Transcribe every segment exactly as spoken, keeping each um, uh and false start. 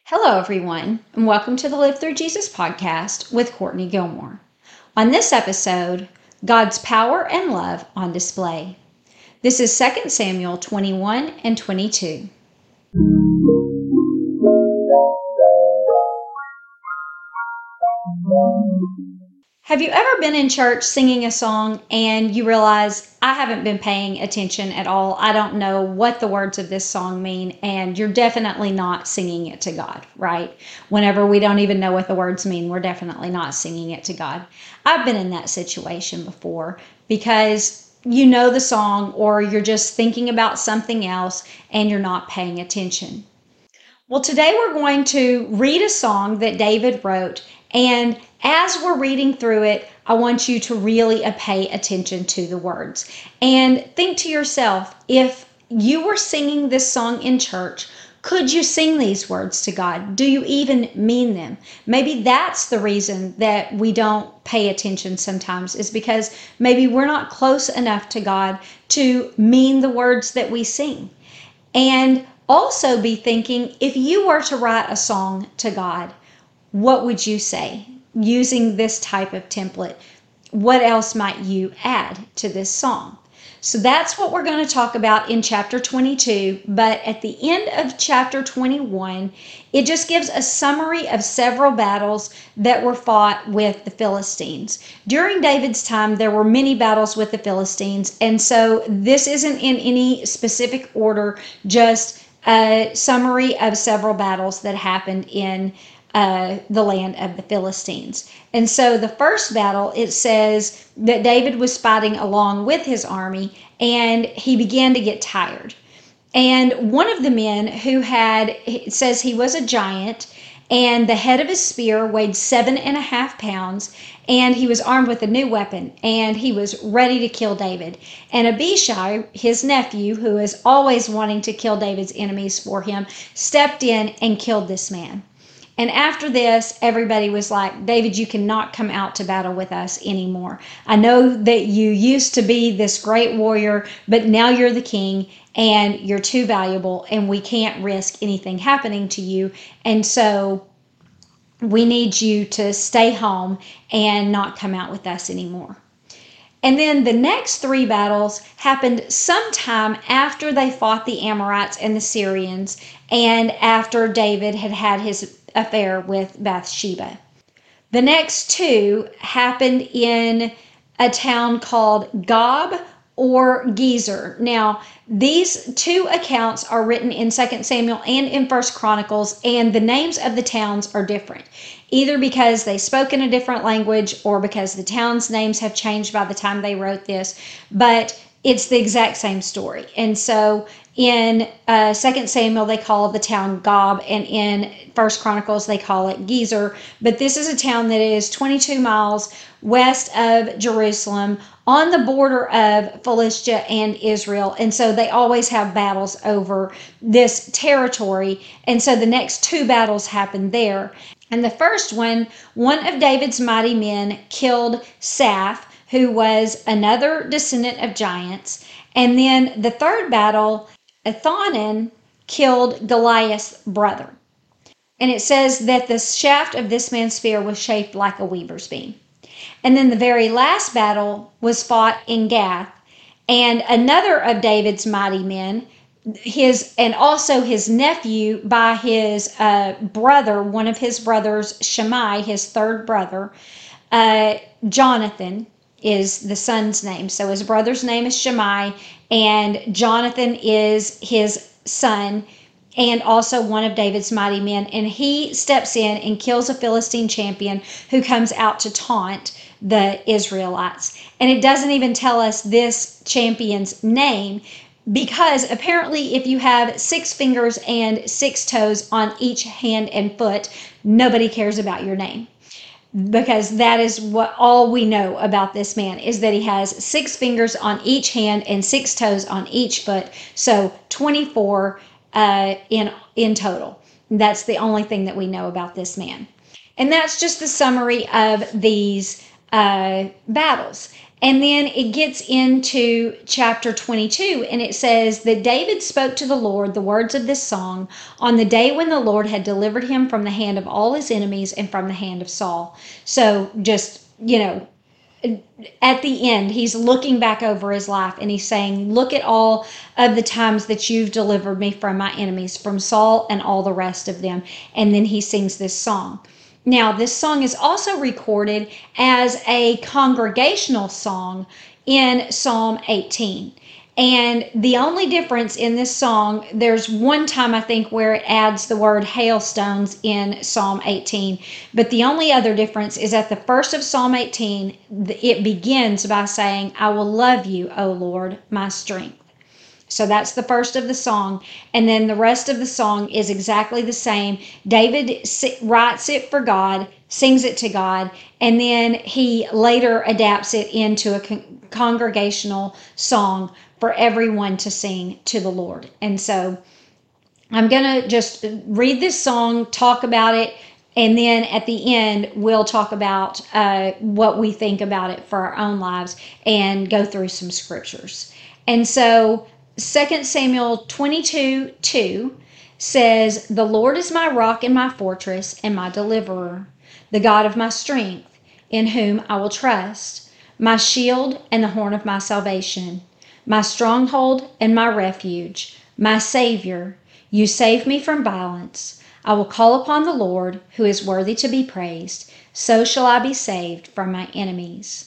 Hello, everyone, and welcome to the Live Through Jesus podcast with Courtney Gilmore. On this episode, God's power and love on display. This is Second Samuel twenty-one and twenty-two. Have you ever been in church singing a song and you realize, I haven't been paying attention at all. I don't know what the words of this song mean, and you're definitely not singing it to God, right? Whenever we don't even know what the words mean, we're definitely not singing it to God. I've been in that situation before because you know the song or you're just thinking about something else and you're not paying attention. Well, today we're going to read a song that David wrote, and as we're reading through it, I want you to really pay attention to the words. And think to yourself, if you were singing this song in church, could you sing these words to God? Do you even mean them? Maybe that's the reason that we don't pay attention sometimes, is because maybe we're not close enough to God to mean the words that we sing. And also be thinking, if you were to write a song to God, what would you say? Using this type of template, what else might you add to this song? So that's what we're going to talk about in chapter twenty-two, but at the end of chapter twenty-one, it just gives a summary of several battles that were fought with the Philistines. During David's time, there were many battles with the Philistines, and so this isn't in any specific order, just a summary of several battles that happened in uh, the land of the Philistines. And so the first battle, it says that David was fighting along with his army, and he began to get tired. And one of the men who had, it says he was a giant, and the head of his spear weighed seven and a half pounds, and he was armed with a new weapon, and he was ready to kill David. And Abishai, his nephew, who is always wanting to kill David's enemies for him, stepped in and killed this man. And after this, everybody was like, David, you cannot come out to battle with us anymore. I know that you used to be this great warrior, but now you're the king and you're too valuable and we can't risk anything happening to you. And so we need you to stay home and not come out with us anymore. And then the next three battles happened sometime after they fought the Amorites and the Syrians and after David had had his affair with Bathsheba. The next two happened in a town called Gob or Gezer. Now, these two accounts are written in Second Samuel and in First Chronicles, and the names of the towns are different, either because they spoke in a different language or because the towns' names have changed by the time they wrote this, but it's the exact same story. And so in uh, Second Samuel, they call the town Gob, and in First Chronicles, they call it Gezer. But this is a town that is twenty-two miles west of Jerusalem, on the border of Philistia and Israel. And so they always have battles over this territory. And so the next two battles happened there. And the first one, one of David's mighty men killed Saph, who was another descendant of giants. And then the third battle, Elhanan killed Goliath's brother. And it says that the shaft of this man's spear was shaped like a weaver's beam. And then the very last battle was fought in Gath. And another of David's mighty men, his and also his nephew by his uh, brother, one of his brothers, Shimei, his third brother, uh, Jonathan is the son's name. So his brother's name is Shimei, and Jonathan is his son, and also one of David's mighty men. And he steps in and kills a Philistine champion who comes out to taunt the Israelites. And it doesn't even tell us this champion's name, because apparently if you have six fingers and six toes on each hand and foot, nobody cares about your name. Because that is what all we know about this man, is that he has six fingers on each hand and six toes on each foot. So twenty-four uh, in in total. That's the only thing that we know about this man. And that's just the summary of these uh, battles. And then it gets into chapter twenty-two, and it says that David spoke to the Lord the words of this song on the day when the Lord had delivered him from the hand of all his enemies and from the hand of Saul. So just, you know, at the end, he's looking back over his life and he's saying, look at all of the times that you've delivered me from my enemies, from Saul and all the rest of them. And then he sings this song. Now, this song is also recorded as a congregational song in Psalm eighteen. And the only difference in this song, there's one time I think where it adds the word hailstones in Psalm eighteen. But the only other difference is at the first of Psalm eighteen, it begins by saying, I will love you, O Lord, my strength. So that's the first of the song. And then the rest of the song is exactly the same. David writes it for God, sings it to God, and then he later adapts it into a con- congregational song for everyone to sing to the Lord. And so I'm going to just read this song, talk about it, and then at the end, we'll talk about uh, what we think about it for our own lives and go through some scriptures. And so Second Samuel twenty-two two says, the Lord is my rock and my fortress and my deliverer, the God of my strength, in whom I will trust, my shield and the horn of my salvation, my stronghold and my refuge, my Savior. You save me from violence. I will call upon the Lord, who is worthy to be praised. So shall I be saved from my enemies.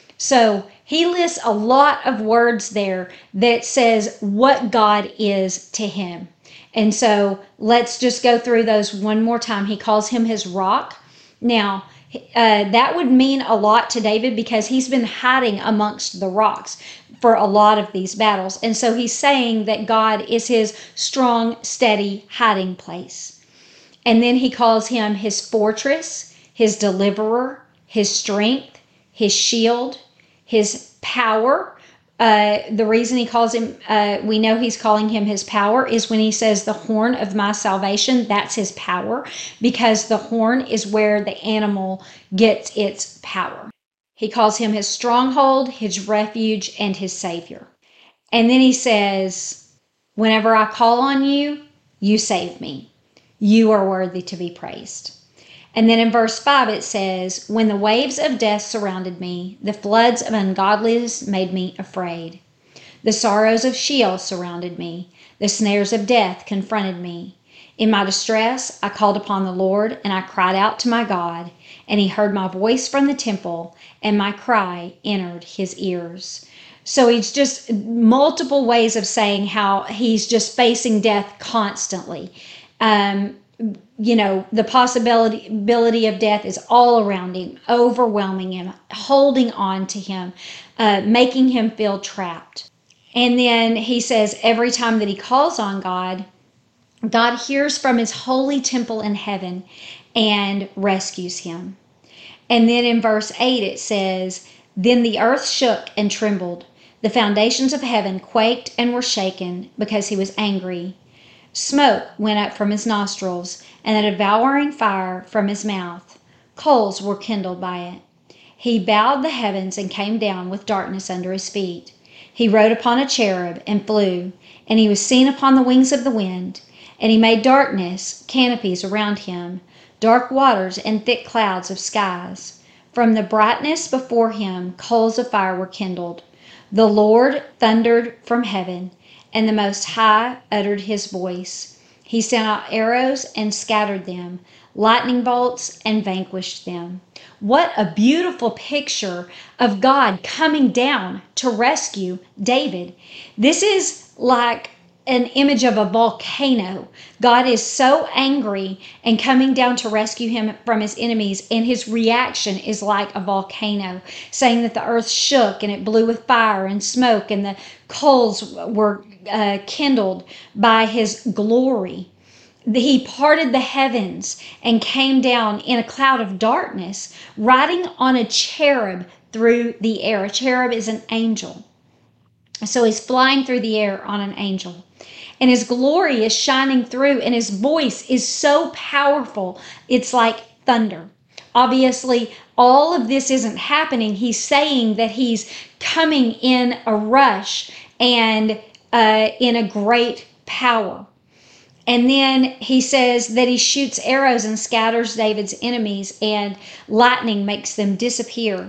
So he lists a lot of words there that says what God is to him. And so let's just go through those one more time. He calls him his rock. Now, uh, that would mean a lot to David because he's been hiding amongst the rocks for a lot of these battles. And so he's saying that God is his strong, steady hiding place. And then he calls him his fortress, his deliverer, his strength, his shield, his power. Uh, the reason he calls him, uh, we know he's calling him his power is when he says the horn of my salvation, that's his power, because the horn is where the animal gets its power. He calls him his stronghold, his refuge, and his Savior. And then he says, whenever I call on you, you save me. You are worthy to be praised. And then in verse five it says, when the waves of death surrounded me, the floods of ungodliness made me afraid. The sorrows of Sheol surrounded me. The snares of death confronted me. In my distress, I called upon the Lord, and I cried out to my God, and he heard my voice from the temple, and my cry entered his ears. So he's just multiple ways of saying how he's just facing death constantly. Um, you know, the possibility ability of death is all around him, overwhelming him, holding on to him, uh, making him feel trapped. And then he says every time that he calls on God, God hears from his holy temple in heaven and rescues him. And then in verse eight it says, then the earth shook and trembled. The foundations of heaven quaked and were shaken because he was angry. Smoke went up from his nostrils, and a devouring fire from his mouth. Coals were kindled by it. He bowed the heavens and came down with darkness under his feet. He rode upon a cherub and flew, and he was seen upon the wings of the wind. And he made darkness, canopies around him, dark waters and thick clouds of skies. From the brightness before him, coals of fire were kindled. The Lord thundered from heaven, and the Most High uttered his voice. He sent out arrows and scattered them, lightning bolts and vanquished them. What a beautiful picture of God coming down to rescue David. This is like an image of a volcano. God is so angry and coming down to rescue him from his enemies, and his reaction is like a volcano, saying that the earth shook and it blew with fire and smoke, and the coals were uh, kindled by his glory. He parted the heavens and came down in a cloud of darkness, riding on a cherub through the air. A cherub is an angel. So he's flying through the air on an angel. And his glory is shining through, and his voice is so powerful, it's like thunder. Obviously, all of this isn't happening. He's saying that he's coming in a rush and uh, in a great power. And then he says that he shoots arrows and scatters David's enemies, and lightning makes them disappear.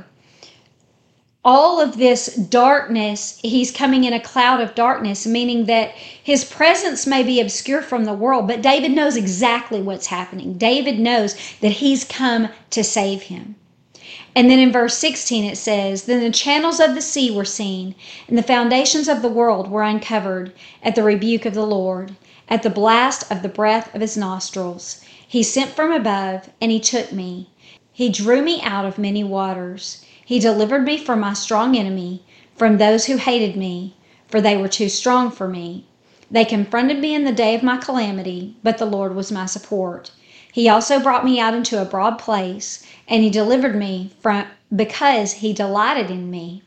All of this darkness, he's coming in a cloud of darkness, meaning that his presence may be obscure from the world, but David knows exactly what's happening. David knows that he's come to save him. And then in verse sixteen it says, "Then the channels of the sea were seen, and the foundations of the world were uncovered at the rebuke of the Lord, at the blast of the breath of his nostrils. He sent from above, and he took me. He drew me out of many waters. He delivered me from my strong enemy, from those who hated me, for they were too strong for me. They confronted me in the day of my calamity, but the Lord was my support. He also brought me out into a broad place, and he delivered me from because he delighted in me."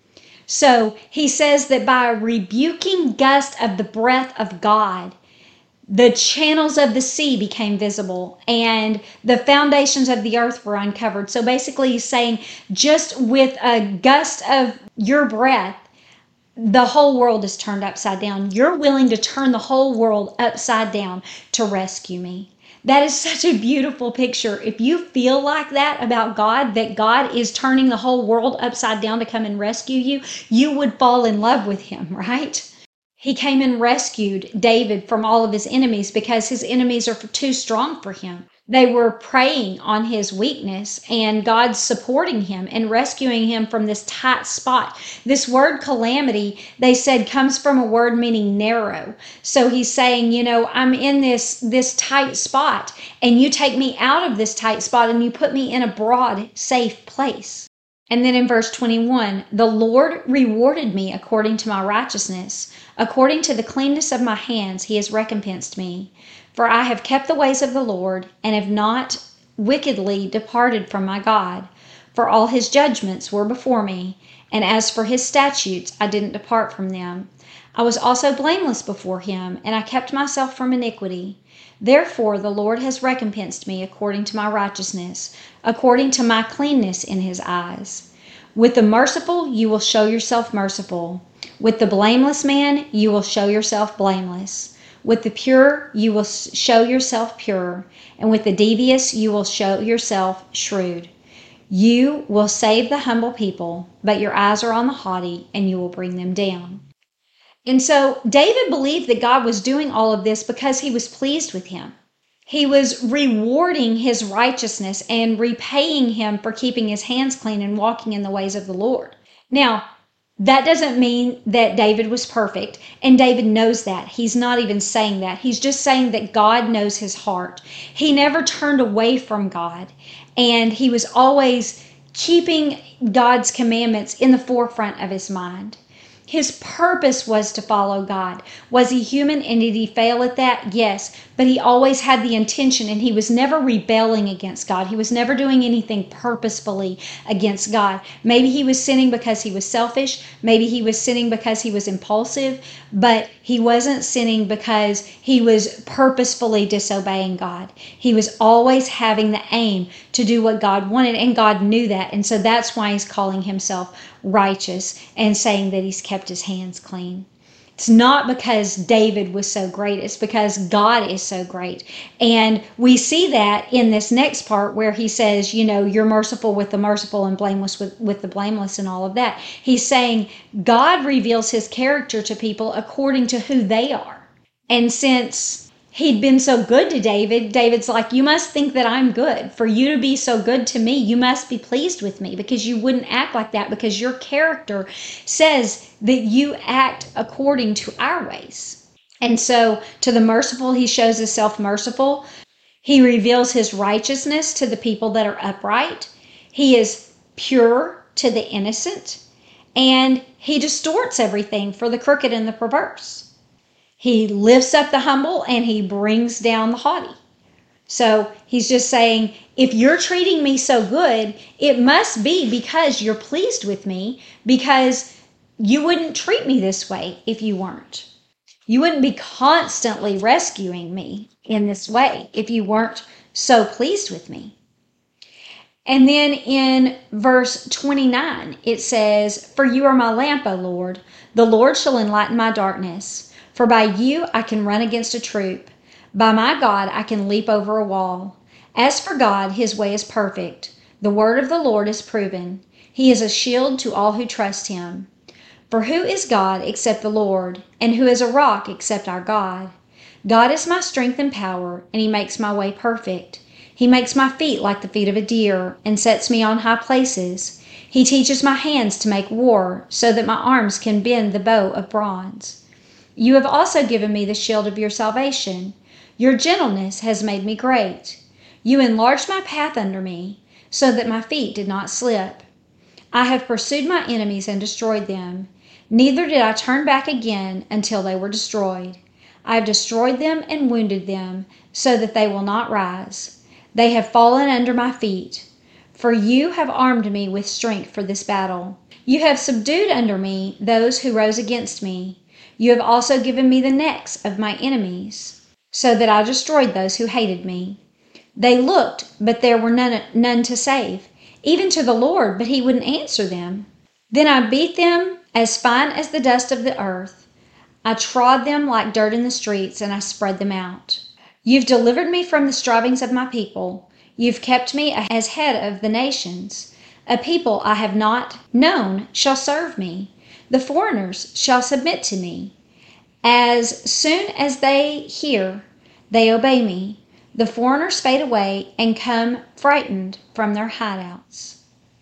So he says that by a rebuking gust of the breath of God, the channels of the sea became visible and the foundations of the earth were uncovered. So basically he's saying, just with a gust of your breath, the whole world is turned upside down. You're willing to turn the whole world upside down to rescue me. That is such a beautiful picture. If you feel like that about God, that God is turning the whole world upside down to come and rescue you, you would fall in love with him, right? He came and rescued David from all of his enemies because his enemies are too strong for him. They were preying on his weakness, and God's supporting him and rescuing him from this tight spot. This word calamity, they said, comes from a word meaning narrow. So he's saying, you know, I'm in this, this tight spot, and you take me out of this tight spot and you put me in a broad, safe place. And then in verse twenty-one, "The Lord rewarded me according to my righteousness. According to the cleanness of my hands, he has recompensed me. For I have kept the ways of the Lord, and have not wickedly departed from my God. For all his judgments were before me, and as for his statutes, I didn't depart from them. I was also blameless before him, and I kept myself from iniquity. Therefore the Lord has recompensed me according to my righteousness, according to my cleanness in his eyes. With the merciful you will show yourself merciful. With the blameless man you will show yourself blameless. With the pure you will show yourself pure, and with the devious you will show yourself shrewd. You will save the humble people, but your eyes are on the haughty, and you will bring them down." And so David believed that God was doing all of this because he was pleased with him. He was rewarding his righteousness and repaying him for keeping his hands clean and walking in the ways of the Lord. Now, that doesn't mean that David was perfect, and David knows that. He's not even saying that. He's just saying that God knows his heart. He never turned away from God, and he was always keeping God's commandments in the forefront of his mind. His purpose was to follow God. Was he human and did he fail at that? Yes, but he always had the intention, and he was never rebelling against God. He was never doing anything purposefully against God. Maybe he was sinning because he was selfish. Maybe he was sinning because he was impulsive, but he wasn't sinning because he was purposefully disobeying God. He was always having the aim to do what God wanted, and God knew that. And so that's why he's calling himself righteous and saying that he's kept his hands clean. It's not because David was so great. It's because God is so great. And we see that in this next part where he says, you know, you're merciful with the merciful and blameless with, with the blameless and all of that. He's saying God reveals his character to people according to who they are. And since he'd been so good to David, David's like, you must think that I'm good. For you to be so good to me, you must be pleased with me, because you wouldn't act like that, because your character says that you act according to our ways. And so to the merciful, he shows himself merciful. He reveals his righteousness to the people that are upright. He is pure to the innocent. And he distorts everything for the crooked and the perverse. He lifts up the humble and he brings down the haughty. So he's just saying, if you're treating me so good, it must be because you're pleased with me, because you wouldn't treat me this way if you weren't. You wouldn't be constantly rescuing me in this way if you weren't so pleased with me. And then in verse twenty-nine, it says, "For you are my lamp, O Lord. The Lord shall enlighten my darkness. For by you I can run against a troop. By my God I can leap over a wall. As for God, his way is perfect. The word of the Lord is proven. He is a shield to all who trust him. For who is God except the Lord? And who is a rock except our God? God is my strength and power, and he makes my way perfect. He makes my feet like the feet of a deer, and sets me on high places. He teaches my hands to make war, so that my arms can bend the bow of bronze. You have also given me the shield of your salvation. Your gentleness has made me great. You enlarged my path under me, so that my feet did not slip. I have pursued my enemies and destroyed them. Neither did I turn back again until they were destroyed. I have destroyed them and wounded them, so that they will not rise. They have fallen under my feet. For you have armed me with strength for this battle. You have subdued under me those who rose against me. You have also given me the necks of my enemies, so that I destroyed those who hated me. They looked, but there were none, none to save, even to the Lord, but he wouldn't answer them. Then I beat them as fine as the dust of the earth. I trod them like dirt in the streets, and I spread them out. You've delivered me from the strivings of my people. You've kept me as head of the nations. A people I have not known shall serve me. The foreigners shall submit to me. As soon as they hear, they obey me. The foreigners fade away and come frightened from their hideouts."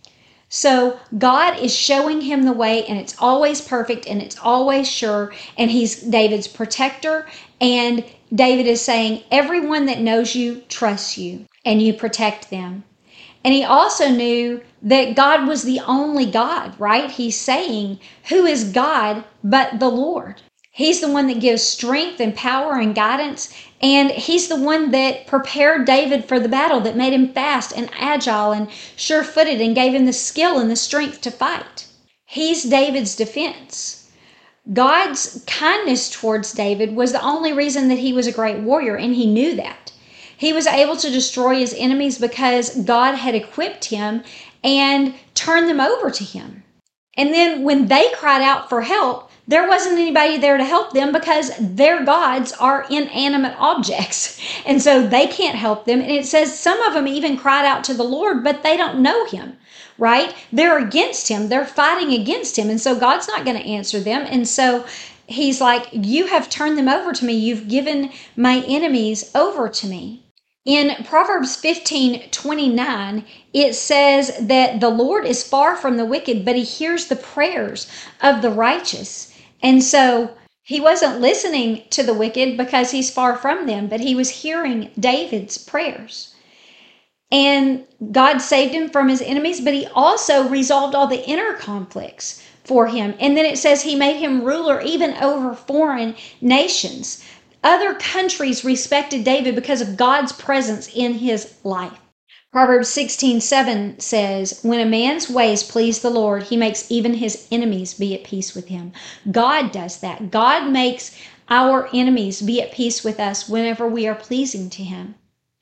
So God is showing him the way, and it's always perfect and it's always sure. And he's David's protector. And David is saying, everyone that knows you trusts you and you protect them. And he also knew that God was the only God, right? He's saying, who is God but the Lord? He's the one that gives strength and power and guidance. And he's the one that prepared David for the battle, that made him fast and agile and sure-footed and gave him the skill and the strength to fight. He's David's defense. God's kindness towards David was the only reason that he was a great warrior, and he knew that. He was able to destroy his enemies because God had equipped him and turned them over to him. And then when they cried out for help, there wasn't anybody there to help them because their gods are inanimate objects. And so they can't help them. And it says some of them even cried out to the Lord, but they don't know him, right? They're against him. They're fighting against him. And so God's not going to answer them. And so he's like, you have turned them over to me. You've given my enemies over to me. In Proverbs fifteen twenty-nine, it says that the Lord is far from the wicked, but he hears the prayers of the righteous. And so he wasn't listening to the wicked because he's far from them, but he was hearing David's prayers. And God saved him from his enemies, but he also resolved all the inner conflicts for him. And then it says he made him ruler even over foreign nations. Other countries respected David because of God's presence in his life. Proverbs sixteen seven says, when a man's ways please the Lord, he makes even his enemies be at peace with him. God does that. God makes our enemies be at peace with us whenever we are pleasing to him.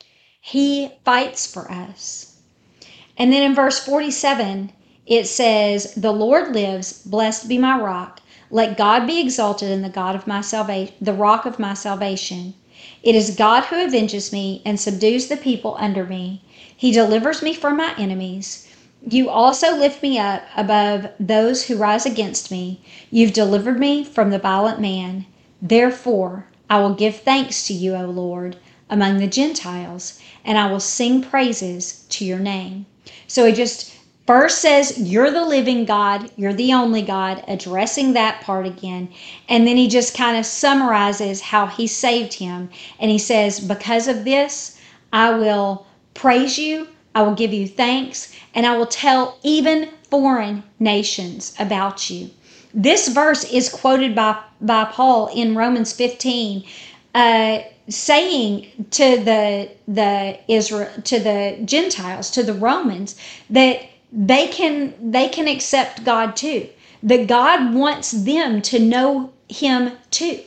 He fights for us. And then in verse forty-seven, it says, the Lord lives, blessed be my rock. Let God be exalted in the God of my salvation, the rock of my salvation. It is God who avenges me and subdues the people under me. He delivers me from my enemies. You also lift me up above those who rise against me. You've delivered me from the violent man. Therefore, I will give thanks to you, O Lord, among the Gentiles, and I will sing praises to your name. So he just first says, you're the living God, you're the only God, addressing that part again. And then he just kind of summarizes how he saved him. And he says, because of this, I will praise you, I will give you thanks, and I will tell even foreign nations about you. This verse is quoted by, by Paul in Romans fifteen, uh, saying to the, the Israel, to the Gentiles, to the Romans, that They can they can accept God too. That God wants them to know him too.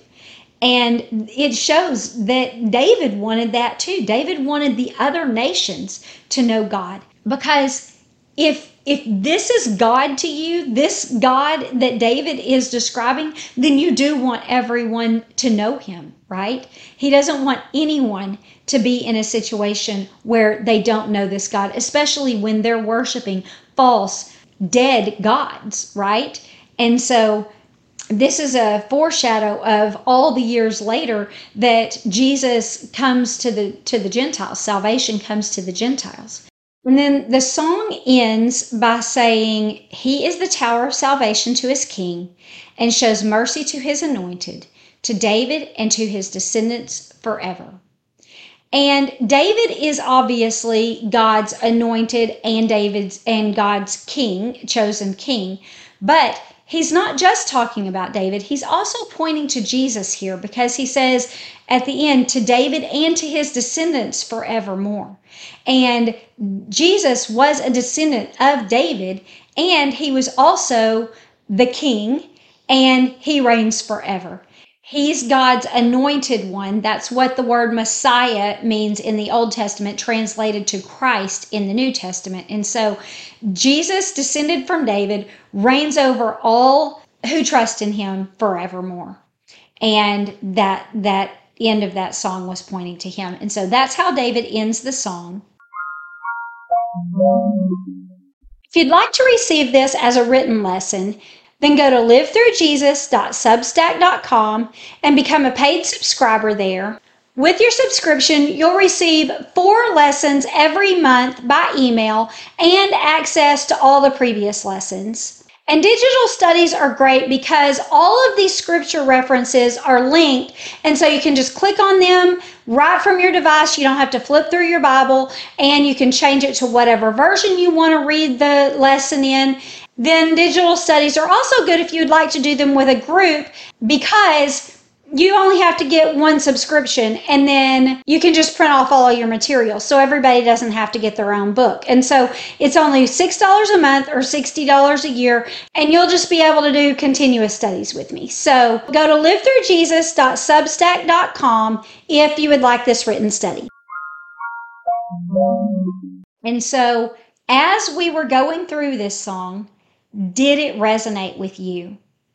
And it shows that David wanted that too. David wanted the other nations to know God. Because if if this is God to you, this God that David is describing, then you do want everyone to know him, right? He doesn't want anyone to be in a situation where they don't know this God, especially when they're worshiping false, dead gods, right? And so this is a foreshadow of all the years later that Jesus comes to the to the Gentiles. Salvation comes to the Gentiles. And then the song ends by saying, "He is the tower of salvation to his king and shows mercy to his anointed, to David and to his descendants forever." And David is obviously God's anointed and David's and God's king, chosen king. But he's not just talking about David. He's also pointing to Jesus here, because he says at the end, to David and to his descendants forevermore. And Jesus was a descendant of David, and he was also the king, and he reigns forever. He's God's anointed one. That's what the word Messiah means in the Old Testament, translated to Christ in the New Testament. And so Jesus, descended from David, reigns over all who trust in him forevermore. And that that end of that song was pointing to him. And so that's how David ends the song. If you'd like to receive this as a written lesson, then go to live through jesus dot substack dot com and become a paid subscriber there. With your subscription, you'll receive four lessons every month by email and access to all the previous lessons. And digital studies are great because all of these scripture references are linked, and so you can just click on them right from your device. You don't have to flip through your Bible, and you can change it to whatever version you want to read the lesson in. Then digital studies are also good if you'd like to do them with a group, because you only have to get one subscription, and then you can just print off all of your materials, so everybody doesn't have to get their own book. And so it's only six dollars a month or sixty dollars a year, and you'll just be able to do continuous studies with me. So go to live through jesus dot substack dot com if you would like this written study. And so as we were going through this song, did it resonate with you?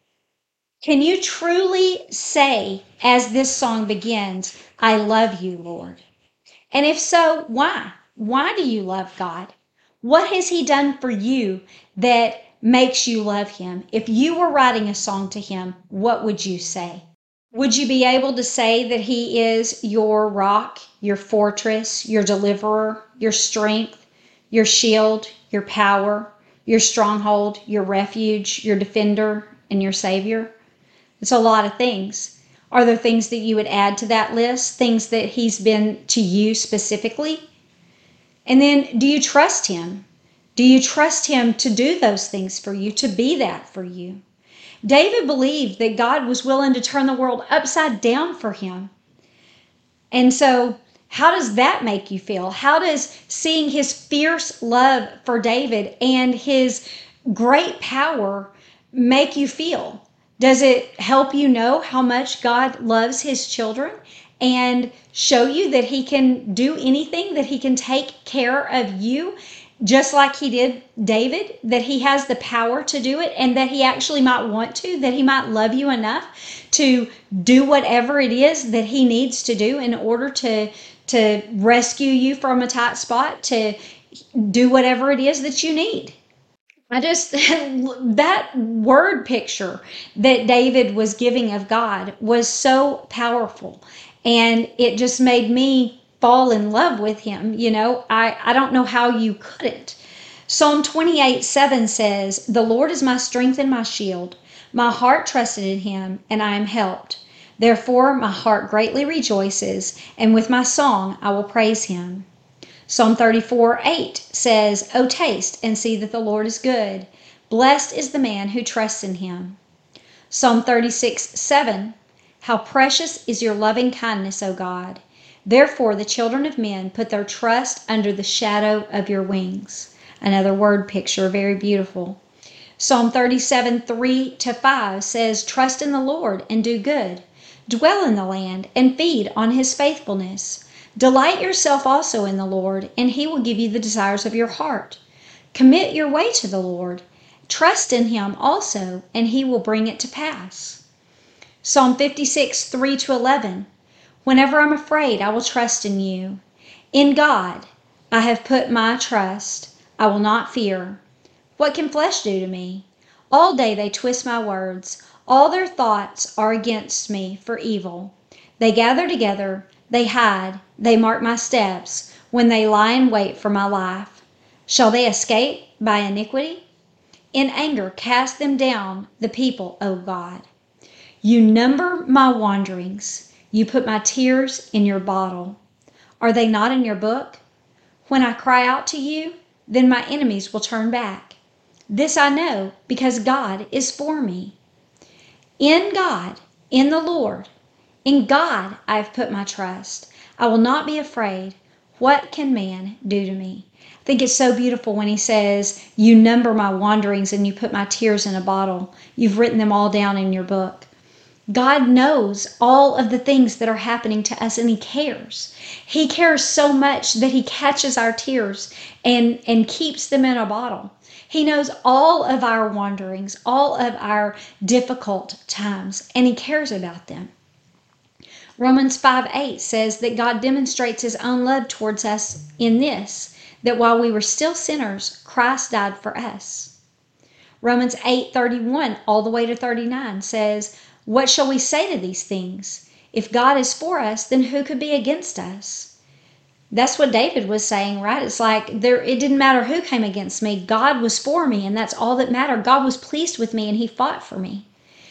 Can you truly say, as this song begins, "I love you, Lord"? And if so, why? Why do you love God? What has he done for you that makes you love him? If you were writing a song to him, what would you say? Would you be able to say that he is your rock, your fortress, your deliverer, your strength, your shield, your power, your stronghold, your refuge, your defender, and your savior? It's a lot of things. Are there things that you would add to that list? Things that he's been to you specifically? And then, do you trust him? Do you trust him to do those things for you, to be that for you? David believed that God was willing to turn the world upside down for him. And so, how does that make you feel? How does seeing his fierce love for David and his great power make you feel? Does it help you know how much God loves his children and show you that he can do anything, that he can take care of you just like he did David, that he has the power to do it, and that he actually might want to, that he might love you enough to do whatever it is that he needs to do in order to, to rescue you from a tight spot, to do whatever it is that you need? I just, that word picture that David was giving of God was so powerful, and it just made me fall in love with him. You know, I, I don't know how you couldn't. Psalm twenty-eight seven says, "The Lord is my strength and my shield. My heart trusted in him, and I am helped. Therefore my heart greatly rejoices, and with my song I will praise him." Psalm thirty-four eight says, "O taste and see that the Lord is good. Blessed is the man who trusts in him." Psalm thirty-six seven, "How precious is your loving kindness, O God. Therefore the children of men put their trust under the shadow of your wings." Another word picture, very beautiful. Psalm thirty-seven three to five says, "Trust in the Lord and do good. Dwell in the land and feed on his faithfulness. Delight yourself also in the Lord, and he will give you the desires of your heart. Commit your way to the Lord. Trust in him also, and he will bring it to pass. Psalm fifty-six, three to eleven. Whenever I'm afraid, I will trust in you. In God, I have put my trust. I will not fear. What can flesh do to me? All day they twist my words. All their thoughts are against me for evil. They gather together, they hide, they mark my steps when they lie in wait for my life. Shall they escape by iniquity? In anger, cast them down, the people, O God. You number my wanderings. You put my tears in your bottle. Are they not in your book? When I cry out to you, then my enemies will turn back. This I know, because God is for me. In God, in the Lord, in God I have put my trust. I will not be afraid. What can man do to me? I think it's so beautiful when he says, you number my wanderings and you put my tears in a bottle. You've written them all down in your book. God knows all of the things that are happening to us, and he cares. He cares so much that he catches our tears and, and keeps them in a bottle. He knows all of our wanderings, all of our difficult times, and he cares about them. Romans five eight says that God demonstrates his own love towards us in this, that while we were still sinners, Christ died for us. Romans eight thirty-one all the way to thirty-nine says, what shall we say to these things? If God is for us, then who could be against us? That's what David was saying, right? It's like there, it didn't matter who came against me. God was for me, and that's all that mattered. God was pleased with me, and he fought for me.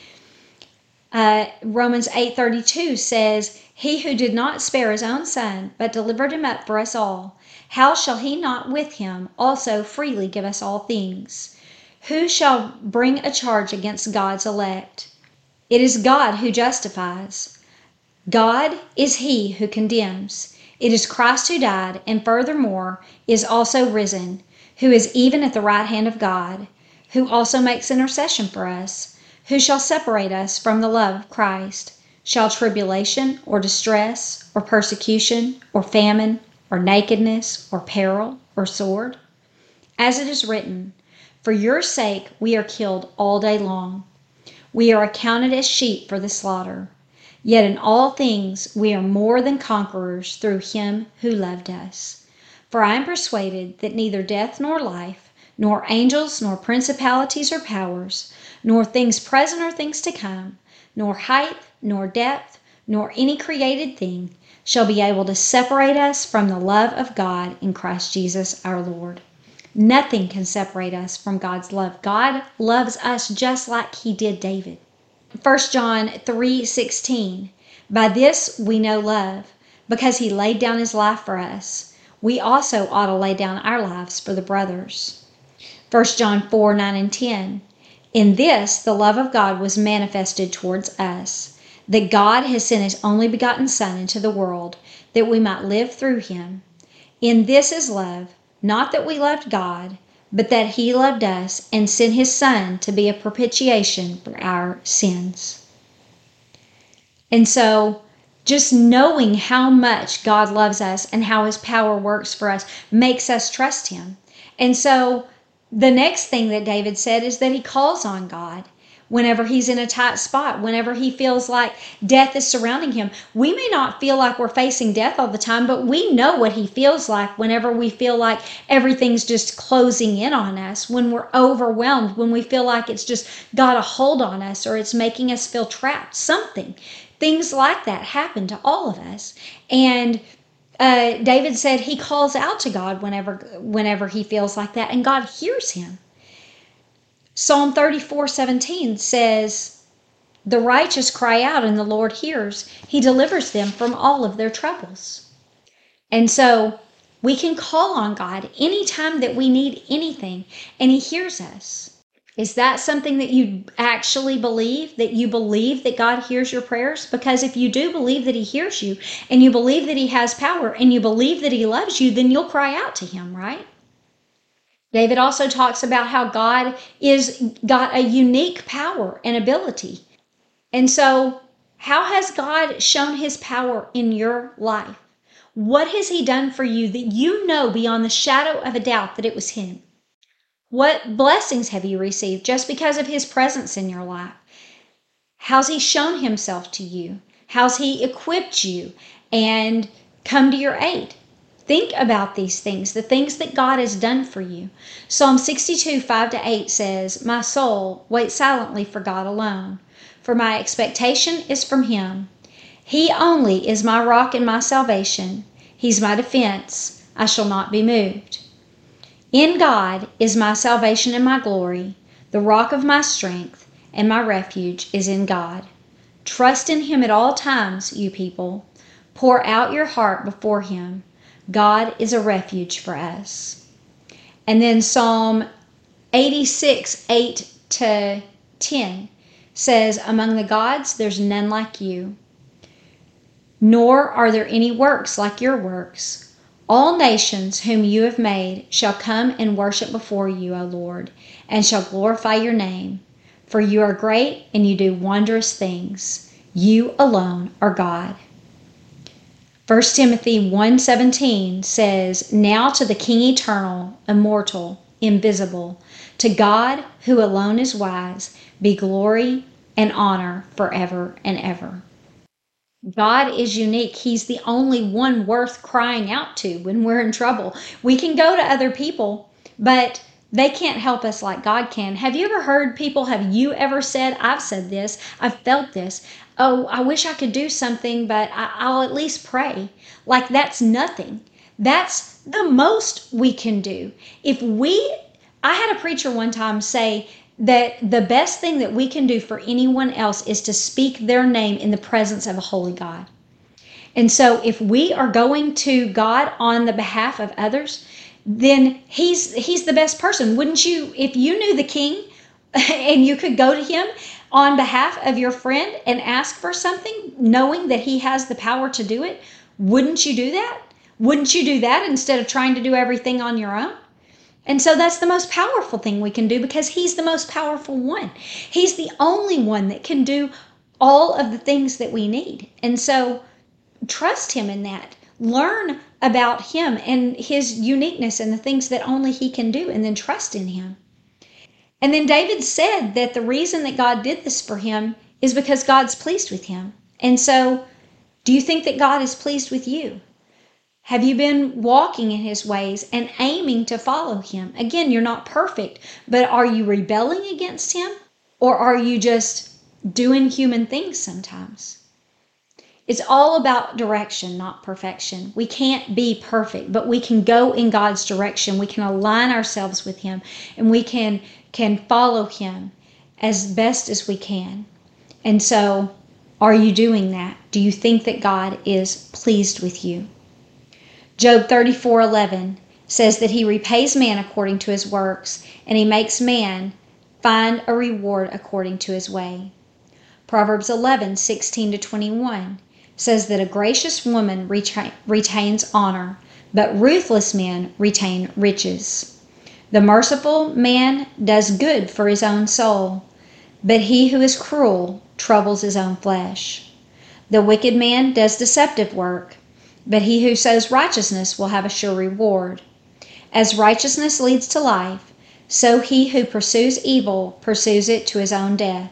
Uh, Romans eight thirty-two says, he who did not spare his own son, but delivered him up for us all, how shall he not with him also freely give us all things? Who shall bring a charge against God's elect? It is God who justifies. God is he who condemns. It is Christ who died, and furthermore is also risen, who is even at the right hand of God, who also makes intercession for us. Who shall separate us from the love of Christ? Shall tribulation, or distress, or persecution, or famine, or nakedness, or peril, or sword? As it is written, for your sake we are killed all day long. We are accounted as sheep for the slaughter. Yet in all things we are more than conquerors through him who loved us. For I am persuaded that neither death nor life, nor angels, nor principalities or powers, nor things present or things to come, nor height, nor depth, nor any created thing, shall be able to separate us from the love of God in Christ Jesus our Lord. Nothing can separate us from God's love. God loves us just like he did David. First John three sixteen. By this we know love, because he laid down his life for us. We also ought to lay down our lives for the brothers. First John four nine and ten. In this the love of God was manifested towards us, that God has sent his only begotten Son into the world, that we might live through him. In this is love, not that we loved God, but that he loved us and sent his Son to be a propitiation for our sins. And so, just knowing how much God loves us and how his power works for us makes us trust him. And so, the next thing that David said is that he calls on God whenever he's in a tight spot, whenever he feels like death is surrounding him. We may not feel like we're facing death all the time, but we know what he feels like whenever we feel like everything's just closing in on us, when we're overwhelmed, when we feel like it's just got a hold on us or it's making us feel trapped, something. Things like that happen to all of us. And uh, David said he calls out to God whenever, whenever he feels like that, and God hears him. Psalm thirty-four seventeen says, the righteous cry out and the Lord hears. He delivers them from all of their troubles. And so we can call on God anytime that we need anything, and he hears us. Is that something that you actually believe? That you believe that God hears your prayers? Because if you do believe that he hears you, and you believe that he has power, and you believe that he loves you, then you'll cry out to him, right? David also talks about how God is got a unique power and ability. And so, how has God shown his power in your life? What has he done for you that you know beyond the shadow of a doubt that it was him? What blessings have you received just because of his presence in your life? How's he shown himself to you? How's he equipped you and come to your aid? Think about these things, the things that God has done for you. Psalm sixty-two, five to eight says, "My soul, wait silently for God alone, for my expectation is from him. He only is my rock and my salvation. He's my defense. I shall not be moved. In God is my salvation and my glory. The rock of my strength and my refuge is in God. Trust in him at all times, you people. Pour out your heart before him. God is a refuge for us." And then Psalm eighty-six, eight to ten says, "Among the gods there's none like you, nor are there any works like your works. All nations whom you have made shall come and worship before you, O Lord, and shall glorify your name. For you are great and you do wondrous things. You alone are God." First Timothy one seventeen says, "Now to the King eternal, immortal, invisible, to God who alone is wise, be glory and honor forever and ever." God is unique. He's the only one worth crying out to when we're in trouble. We can go to other people, but they can't help us like God can. Have you ever heard people, have you ever said, I've said this, I've felt this, oh, I wish I could do something, but I, I'll at least pray. Like that's nothing. That's the most we can do. If we, I had a preacher one time say that the best thing that we can do for anyone else is to speak their name in the presence of a holy God. And so if we are going to God on the behalf of others, then he's he's the best person. Wouldn't you, if you knew the King and you could go to him on behalf of your friend and ask for something, knowing that he has the power to do it, wouldn't you do that? Wouldn't you do that instead of trying to do everything on your own? And so that's the most powerful thing we can do because he's the most powerful one. He's the only one that can do all of the things that we need. And so trust him in that. Learn about him and his uniqueness and the things that only he can do, and then trust in him. And then David said that the reason that God did this for him is because God's pleased with him. And so, do you think that God is pleased with you? Have you been walking in his ways and aiming to follow him? Again, you're not perfect, but are you rebelling against him? Or are you just doing human things sometimes? It's all about direction, not perfection. We can't be perfect, but we can go in God's direction. We can align ourselves with him, and we can, can follow him as best as we can. And so, are you doing that? Do you think that God is pleased with you? Job thirty-four eleven says that he repays man according to his works, and he makes man find a reward according to his way. Proverbs eleven sixteen to twenty-one says that a gracious woman retain, retains honor, but ruthless men retain riches. The merciful man does good for his own soul, but he who is cruel troubles his own flesh. The wicked man does deceptive work, but he who sows righteousness will have a sure reward. As righteousness leads to life, so he who pursues evil pursues it to his own death.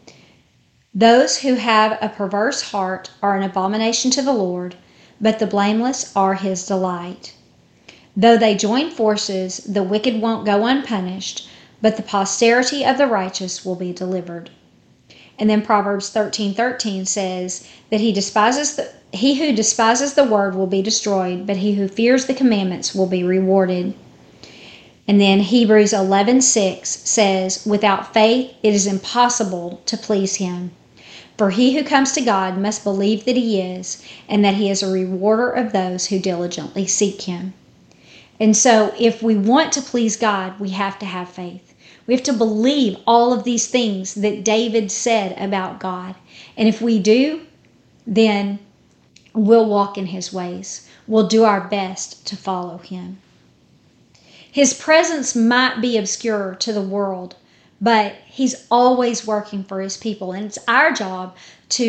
Those who have a perverse heart are an abomination to the Lord, but the blameless are his delight. Though they join forces, the wicked won't go unpunished, but the posterity of the righteous will be delivered. And then Proverbs thirteen thirteen says that he despises the he who despises the word will be destroyed, but he who fears the commandments will be rewarded. And then Hebrews eleven six says, without faith it is impossible to please him. For he who comes to God must believe that he is, and that he is a rewarder of those who diligently seek him. And so if we want to please God, we have to have faith. We have to believe all of these things that David said about God. And if we do, then we'll walk in his ways. We'll do our best to follow him. His presence might be obscure to the world, but he's always working for his people. And it's our job to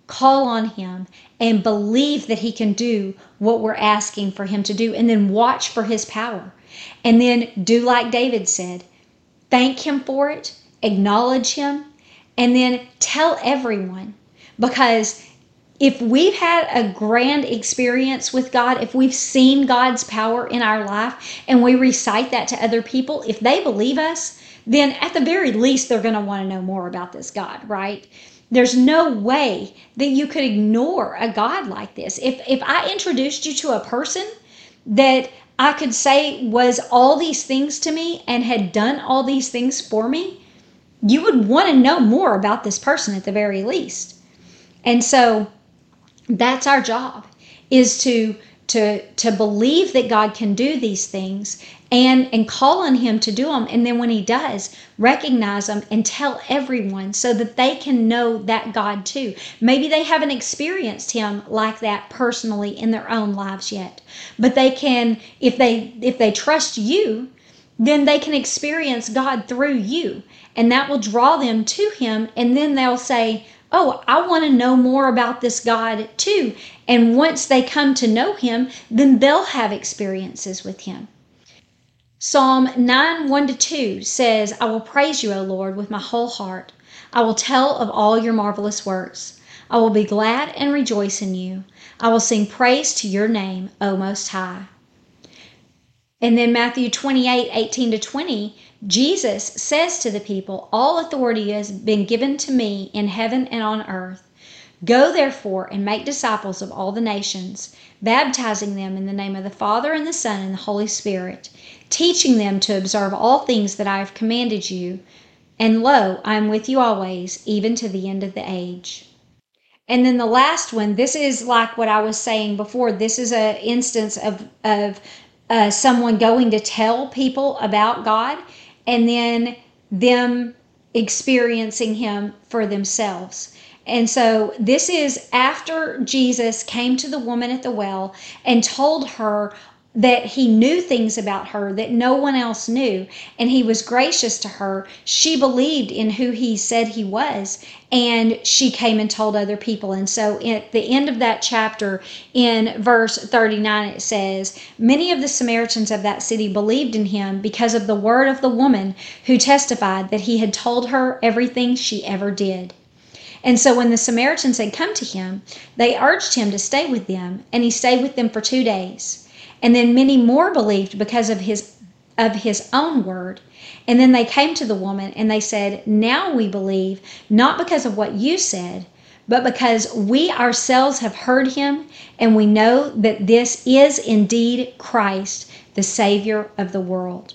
call on him, and believe that he can do what we're asking for him to do, and then watch for his power. And then do like David said, thank him for it, acknowledge him, and then tell everyone. Because if we've had a grand experience with God, if we've seen God's power in our life and we recite that to other people, if they believe us, then at the very least, they're going to want to know more about this God, right? There's no way that you could ignore a God like this. If, if I introduced you to a person that I could say was all these things to me and had done all these things for me, you would want to know more about this person at the very least. And so that's our job, is to to to believe that God can do these things and and call on him to do them. And then when he does, recognize them and tell everyone so that they can know that God too. Maybe they haven't experienced him like that personally in their own lives yet, but they can, if they if they trust you, then they can experience God through you, and that will draw them to him. And then they'll say, oh, I want to know more about this God too. And once they come to know him, then they'll have experiences with him. Psalm nine, one to two says, I will praise you, O Lord, with my whole heart. I will tell of all your marvelous works. I will be glad and rejoice in you. I will sing praise to your name, O Most High. And then Matthew twenty-eight, eighteen to twenty, Jesus says to the people, all authority has been given to me in heaven and on earth. Go therefore and make disciples of all the nations, baptizing them in the name of the Father and the Son and the Holy Spirit, teaching them to observe all things that I have commanded you. And lo, I am with you always, even to the end of the age. And then the last one, this is like what I was saying before. This is an instance of, of uh, someone going to tell people about God, and then them experiencing him for themselves. And so this is after Jesus came to the woman at the well and told her that he knew things about her that no one else knew, and he was gracious to her. She believed in who he said he was, and she came and told other people. And so at the end of that chapter, in verse thirty-nine, it says, many of the Samaritans of that city believed in him because of the word of the woman who testified that he had told her everything she ever did. And so when the Samaritans had come to him, they urged him to stay with them, and he stayed with them for two days. And then many more believed because of his of his own word. And then they came to the woman and they said, now we believe, not because of what you said, but because we ourselves have heard him, and we know that this is indeed Christ, the Savior of the world.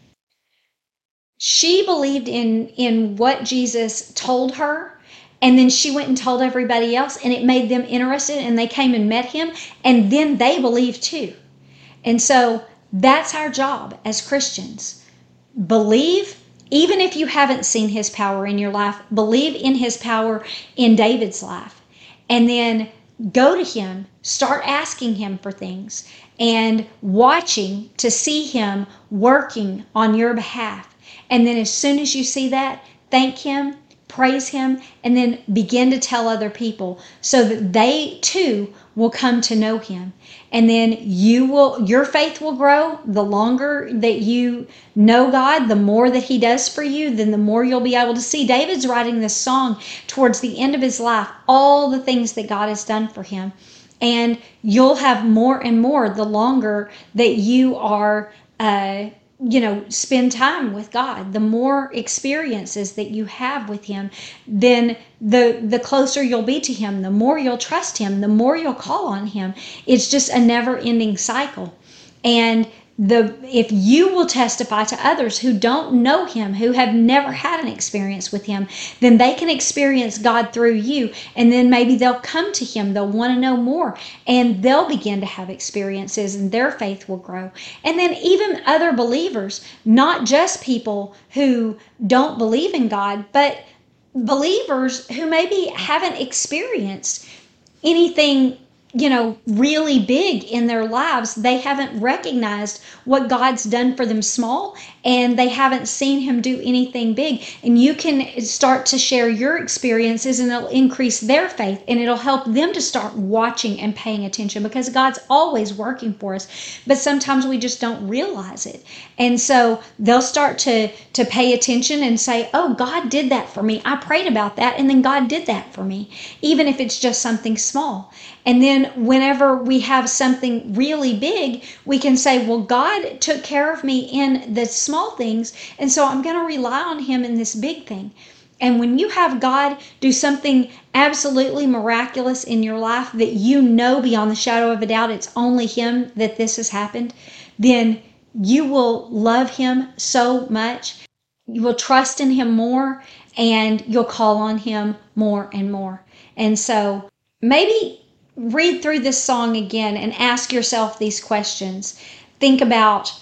She believed in, in what Jesus told her, and then she went and told everybody else, and it made them interested, and they came and met him, and then they believed too. And so that's our job as Christians. Believe, even if you haven't seen his power in your life, believe in his power in David's life. And then go to him, start asking him for things, and watching to see him working on your behalf. And then as soon as you see that, thank him, praise him, and then begin to tell other people so that they too will come to know him. And then you will, your faith will grow. The longer that you know God, the more that he does for you, then the more you'll be able to see. David's writing this song towards the end of his life, all the things that God has done for him. And you'll have more and more the longer that you are uh you know, spend time with God. The more experiences that you have with him, then the the closer you'll be to him, the more you'll trust him, the more you'll call on him. It's just a never-ending cycle. And the if you will testify to others who don't know him, who have never had an experience with him, then they can experience God through you, and then maybe they'll come to him, they'll want to know more, and they'll begin to have experiences, and their faith will grow. And then even other believers, not just people who don't believe in God, but believers who maybe haven't experienced anything you know, really big in their lives, they haven't recognized what God's done for them small, and they haven't seen him do anything big. And you can start to share your experiences, and it'll increase their faith, and it'll help them to start watching and paying attention, because God's always working for us, but sometimes we just don't realize it. And so they'll start to to pay attention and say, oh, God did that for me. I prayed about that, and then God did that for me, even if it's just something small. And then whenever we have something really big, we can say, well, God took care of me in the small things, and so I'm going to rely on him in this big thing. And when you have God do something absolutely miraculous in your life that you know beyond the shadow of a doubt it's only him that this has happened, then you will love him so much. You will trust in him more, and you'll call on him more and more. And so maybe read through this song again and ask yourself these questions. Think about,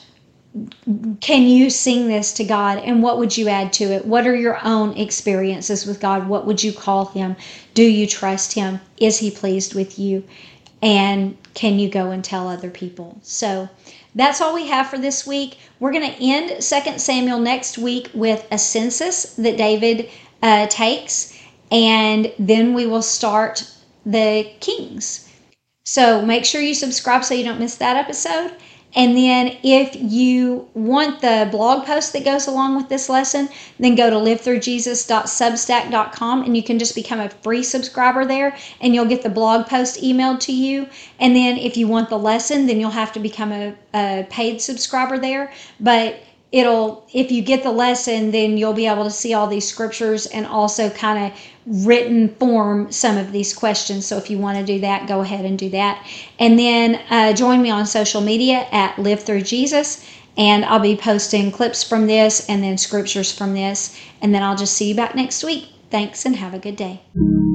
can you sing this to God, and what would you add to it? What are your own experiences with God? What would you call him? Do you trust him? Is he pleased with you? And can you go and tell other people? So that's all we have for this week. We're going to end Second Samuel next week with a census that David uh, takes, and then we will start the Kings. So make sure you subscribe so you don't miss that episode. And then if you want the blog post that goes along with this lesson, then go to live through jesus dot substack dot com, and you can just become a free subscriber there, and you'll get the blog post emailed to you. And then if you want the lesson, then you'll have to become a, a paid subscriber there. But it'll, if you get the lesson, then you'll be able to see all these scriptures and also kind of written form some of these questions. So if you want to do that, go ahead and do that. And then uh, join me on social media at Live Through Jesus, and I'll be posting clips from this and then scriptures from this. And then I'll just see you back next week. Thanks, and have a good day.